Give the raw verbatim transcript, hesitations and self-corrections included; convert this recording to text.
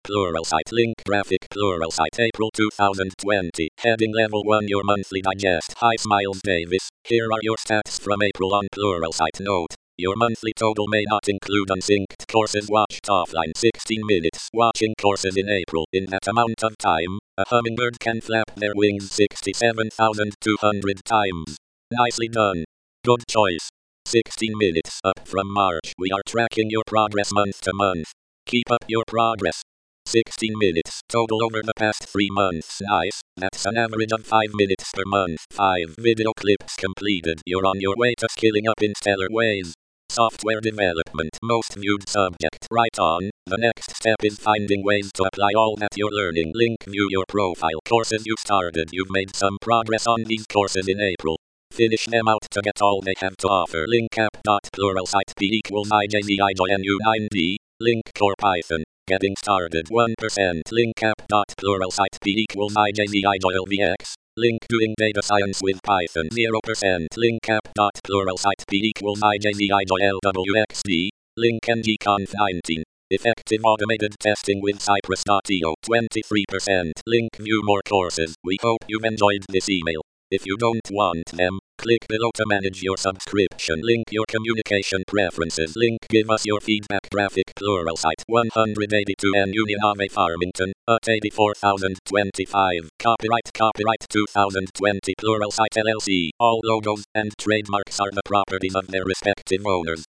Pluralsight link graphic Pluralsight April two thousand twenty. Heading level one Your monthly digest. Hi Smiles Davis. Here are your stats from April on Pluralsight. Note: your monthly total may not include unsynced courses watched offline. sixteen minutes watching courses in April. In that amount of time, a hummingbird can flap their wings sixty-seven thousand two hundred times. Nicely done. Good choice. sixteen minutes up from March. We are tracking your progress month to month. Keep up your progress. sixteen minutes total over the past three months. Nice. That's an average of five minutes per month. five video clips completed. You're on your way to skilling up in stellar ways. Software development. Most viewed subject. Right on. The next step is finding ways to apply all that you're learning. Link view your profile. Courses you started. You've made some progress on these courses in April. Finish them out to get all they have to offer. Link app.pluralsight p equals ijzijnu nine d. Link core Python. Getting started one percent. Link app.pluralsight p equals ijzijlvx. Link doing data science with Python zero percent. Link app.pluralsight p equals ijzijlwxd. Link ngconf nineteen. Effective automated testing with Cypress dot i o twenty-three percent. Link view more courses. We hope you've enjoyed this email. If you don't want them, click below to manage your subscription. Link your communication preferences. Link give us your feedback. Graphic Pluralsight one eighty-two N Union Ave Farmington, at eighty-four thousand twenty-five. Copyright Copyright two thousand twenty Pluralsight L L C. All logos and trademarks are the properties of their respective owners.